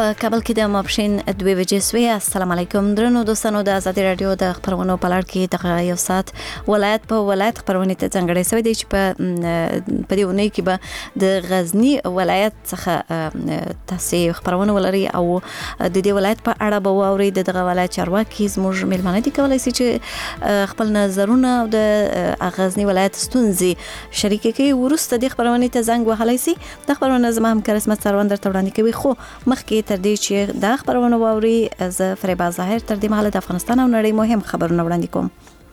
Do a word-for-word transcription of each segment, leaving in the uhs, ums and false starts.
په کابل کې د ماپښین دوه بجې سوې. السلام علیکم درنو دوستانو، د آزادي رادیو د خبرونو په لړ کې د یو ساعت ولایت په ولایت خبرونه ته ځانګړې شوې دي چې په په دې ونې کې به د غزنی ولایت څخه تاسو خبرونه ولري او د دې ولایت په اړه به واوري. دغه ولایت چارواکي زموږ ملمنه دي کولای شي چې خپل نظرونه د غزنی ولایت ستونزې شریک کړي. ورسته د خبرونه ته زنګ وهلای شي. د خبرونه زما هم کرسمت سروان درته وړاندې کوي. خو مخکې تر دې چې دا خبرونه واوري، زه فریبا ظاهر تر دې مهاله د افغانستان او نړۍ مهم خبرونه وړاندې کوم.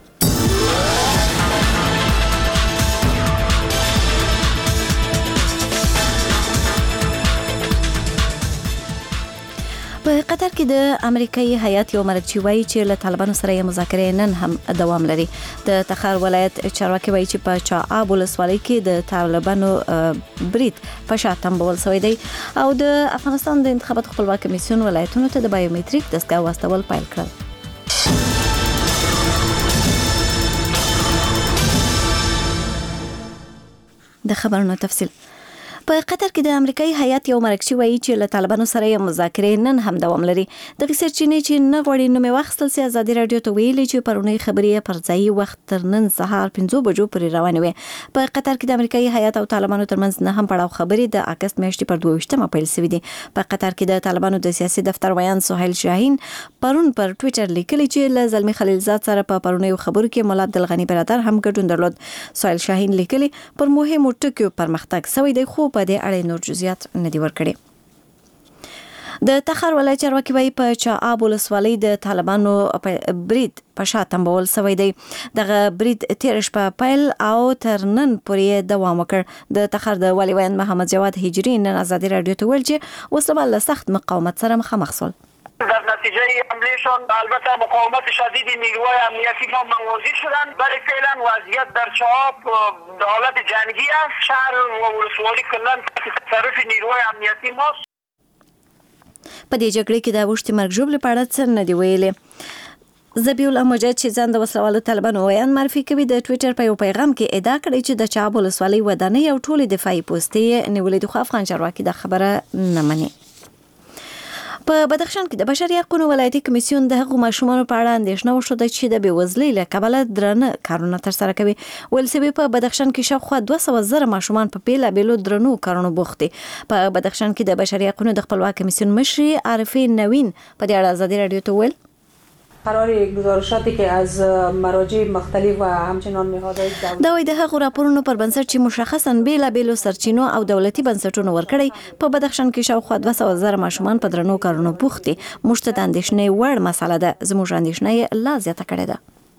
په قطر کې د امریکایي هیات یو مرکزی وایي چې له طالبانو سره یې مذاکرې نن هم دوام لري. د تخار ولایت چارواکي وایي چې په چااب ولسوالۍ کې د طالبانو برید په شا تنبول شوی دی او د افغانستان د انتخاباتو خپلواک کمیسیون ولایتونو ته د بایومټریک دستګاه واستول پیل کړل. د خبرونو تفصیل. په قطر کې د امریکایي هیات یو مرکزی وایي چې له طالبانو سره یې مذاکرې نن هم دوام لري. د سرچینې چې نه غوړي نومې واخیستل سي ازادي رادیو ته ویلي چې پرونی خبرې پر ځای وخت تر نن سهار پنځه بجو پورې روانې وي. په قطر کې د امریکایي هیات او طالبانو ترمنځ نه هم پړاو خبرې د اگست میاشتې پر دوه ویشتمه پیل شوې دي. په قطر کې د طالبانو د سیاسي دفتر ویان سهیل شاهین پرون پر ټوئیټر لیکلي چې له زلمی خلیلزاد سره په پرونی خبرو کې مولا عبدالغنی برادر هم ګډون درلود. سهیل شاهین لیکلي پر مهمو ټکو پرمختګ شوی دی، خو په دې اړه نور جزئیات نه دی ورکړي. د تخار ولایت چارواکي وایي په چااب ولسوالۍ د طالبانو برید په شا تنبول شوی دی. دغه برید تیر شپه پیل او تر نن پورې دوام وکړ. د تخار د والي ویان محمد جواد هجری نن آزادي رادیو ته ویل چې وسله له سخت مقاومت سره مخامخ شول. در نتیجه حملهشان البته مقاومت شدید نیروهای امنیتی ما مواجه شدند، ولی فعلا وضعیت در چااب در حالت جنگی است. شهر و ولسوالی کلا تحت تصرف نیروهای امنیتی ماست. په دې جګړه کې د وشتي مرګ ژوبل په اړه څه نه دی ویلي. زبیول امجد چې ځان د وسلوالو طالبانو ویان معرفي کوي د ټوئیټر په یو پیغام کې ادعا کړې چې د چااب ولسوالۍ ودانۍ او ټولې دفاعي پوستې نیولې. د افغان چارواکي د خبره نه مني. په بدخشان کې د بشري حقوقو ولایتي کمیسیون د حقوقو ماشومانو په اړه اندېښنه وښوده چې د بېوزلۍ له کبله درنه کارونه ترسره کوي. ولسبي په بدخشان کې شاوخوا دوه سوه زره ماشومان په بیلابېلو درنو کارونو بوخت دي. په بدخشان کې د بشري حقوقو د خپلواک کمیسیون مشري عارفه نوین په دې اړه آزادي رادیو ته ویل قرار گزارشاتی که از مراجع مختلف و همچنان نهادهای دولتی دا وایي د هغو راپورونو پر بنسټ چې مشخصاً بیلابېلو سرچینو او دولتي بنسټونو ورکړی په بدخشان کې شاوخوا دوه سوه زره ماشومان په درنو کارونو بوخت دي. موږ ته د اندېښنې وړ مسله ده. زموږ اندېښنه یې لا زیاته کړې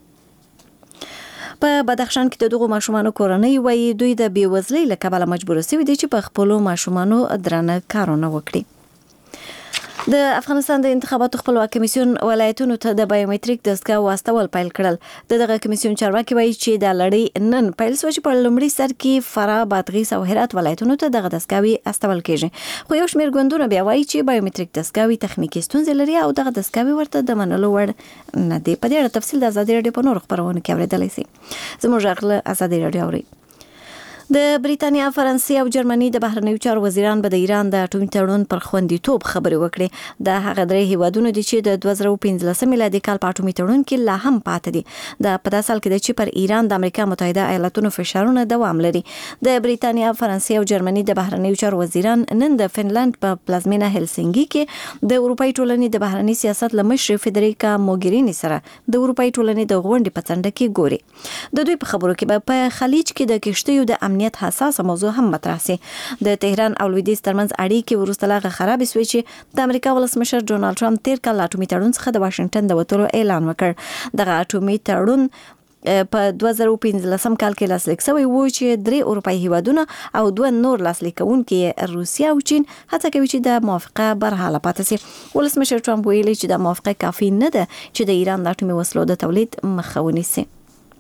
ده. په بدخشان کې د دغو ماشومانو کورنۍ وایي دوی د بېوزلۍ له کبله مجبور شوي دي چې په خپلو ماشومانو درنه کارونه وکړي. د افغانستان د انتخاباتو خپلواک کمیسیون ولایتونو ته د بایومټریک دستګاه واستول پیل کړل. د دغه کمیسیون چارواکي وایي چې د لړۍ نن پیل شو چې په لومړي سر کې فراه، بادغیس او هرات ولایتونو ته دغه دستګاوې استول کېږي. خو یو شمېر ګوندونه بیا وایي چې بایومټریک دستګاوې تخنیکي ستونزې لري او دغه دستګاوې ورته د منلو وړ نه دي. په دې اړه تفصیل د آزادي رادیو په نورو خبرونو کې اورېدلی شئ. زموږ غږ له آزادي رادیو اورئ. د بریتانیا، فرانسې او جرمني د بهرنیو چارو وزیران به د ایران د اټومي تړون پر خوندیتوب خبرې وکړي. د هغه درې هیوادونو دي چې د دوه زره او پنځلسم میلادي کال په اټومي تړون کې لا هم پاتې دي. د په داسې حال کې چې پر ایران د امریکا متحده ایالاتونو فشارونه دوام لري. د بریتانیا، فرانسې او جرمني د بهرنیو چارو وزیران نن د فنلند په پلازمینه هلسینګي کې د اروپای ټولنې د بهرني سیاست له مشر فدریکا موګرینی سره د اروپای ټولنې د غونډې په څنډه کې ګوري. د دوی په خبرو کې به په خلیج کې د کشتیو د امنیت حساسه موضوع هم مطرح سي. د تهران او لویدیځ ترمنځ اړیکې وروسته لا خراب شوې چې د امریکا ولسمشر ډونالد ټرمپ تیر کال اټومي تړون څخه د واشنگټن د وټولو اعلان وکړ. دغه اټومي تړون په دوه زره او پنځلسم کال کې لاسلیک شوی و چې درې اروپایي هیوادونه او دوه نور لاسلیکونکي روسیا او چین هڅه کوي چې د موافقه برحاله پاتې شي. ولسمشر ټرمپ ویلي چې د موافقه کافي نه ده چې د ایران د اټومي وسلو د تولید مخه ونیسي.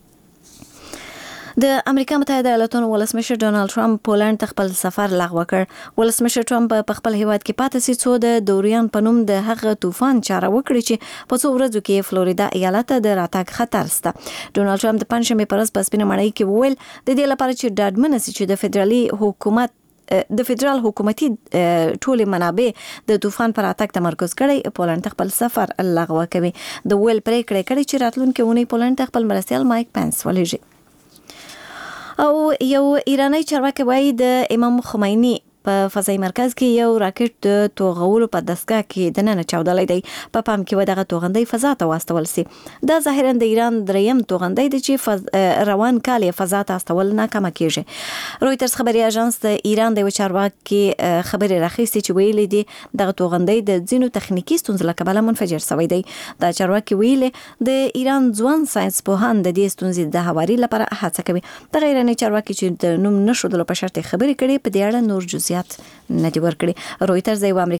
د امریکا متحده ایالاتونو ولسمشر ډونالد ټرمپ پولند ته خپل سفر لغوه کړ. ولسمشر ټرمپ په خپل هیواد کې پاتې سي څو د دوریان په نوم د هغه طوفان چاره وکړي چې په څو ورځو کې فلوریدا ایالت ته د راتګ خطر شته. ډونالد ټرمپ د پنځمې پر ورځ په سپینه ماڼۍ کې وویل د دې لپاره چې ډاډمن شي چې د فدرالي حکومت د فدرال حکومتي ټول منابع د طوفان پر اتاک تمرکز کړي. پولند خپل سفر لغوه کوي. د ویل پریکړه کړي چې راتلونکي اونۍ پولند خپل مرستیال مایک پنس ولېږي. او یو ایرانی چارواکي وایي د امام خمیني په فضایي مرکز کې یو راکټ د توغولو په دستګاه کې دننه چاودلی دی. په پام کې و دغه توغندی فضا ته واستول سي. دا ظاهرا د ایران دریم توغندی دی چې فض... روان کال یې فضا ته استول ناکامه کیږي. رویترز خبري اژانس د ایران د یو چارواکي خبرې راخیستې چې ویلي دي دغه توغندی د ځینو تخنیکی ستونزو له کبله منفجر شوی دی. دا چارواکي ویلي د ایران ځوان ساينس پوهان د دې ستونزې د هواري لپاره هڅه کوي. د ایراني چارواکي چې د نوم نشودلو په شرط خبرې کړي په دې اړه نور جزئیات ندی ورکړي. رویترز یو